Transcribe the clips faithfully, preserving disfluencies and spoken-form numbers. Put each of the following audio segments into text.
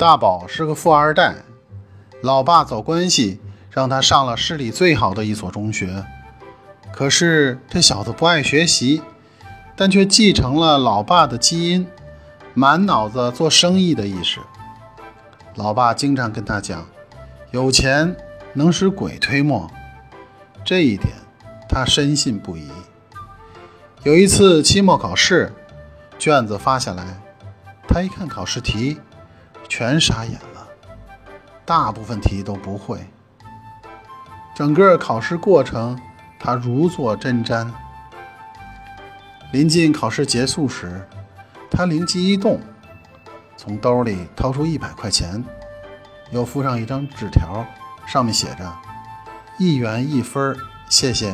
大宝是个富二代，老爸走关系让他上了市里最好的一所中学。可是这小子不爱学习，但却继承了老爸的基因，满脑子做生意的意识。老爸经常跟他讲，有钱能使鬼推磨，这一点他深信不疑。有一次期末考试，卷子发下来，他一看考试题，全傻眼了，大部分题都不会。整个考试过程他如坐针毡。临近考试结束时，他灵机一动，从兜里掏出一百块钱，又附上一张纸条，上面写着一元一分，谢谢。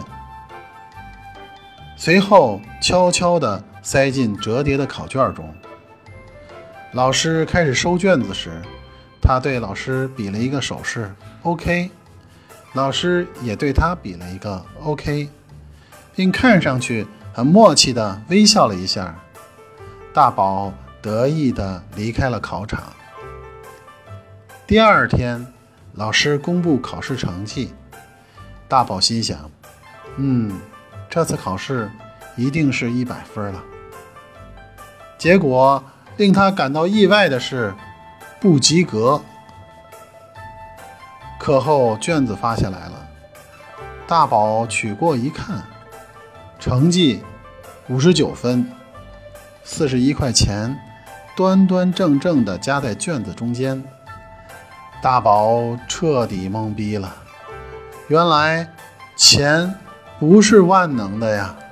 随后悄悄地塞进折叠的考卷中。老师开始收卷子时，他对老师比了一个手势 OK， 老师也对他比了一个 OK， 并看上去很默契地微笑了一下。大宝得意地离开了考场。第二天，老师公布考试成绩，大宝心想，嗯，这次考试一定是一百分了。结果令他感到意外的是，不及格。课后卷子发下来了，大宝取过一看，成绩五十九分，四十一块钱端端正正地夹在卷子中间。大宝彻底懵逼了，原来钱不是万能的呀。